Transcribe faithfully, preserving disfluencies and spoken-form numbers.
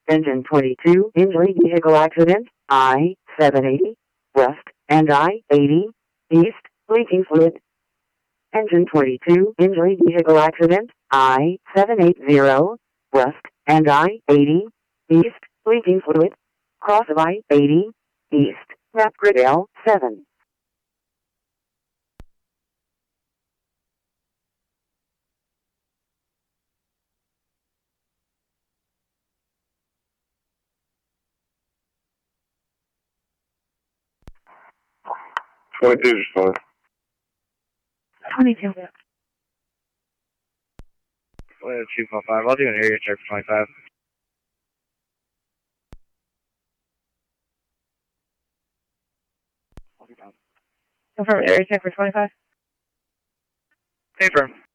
Engine twenty-two, injury vehicle accident, I seven eighty, west, and I eighty, east, leaking fluid. Engine twenty-two, injury vehicle accident, I seven eighty, west, and I eighty, east, leaking fluid. Cross of I eighty, east, map grid L seven. twenty-two is fine. twenty-two. two point five, I'll do an area check for twenty-five. Confirm area check for twenty-five. Confirm.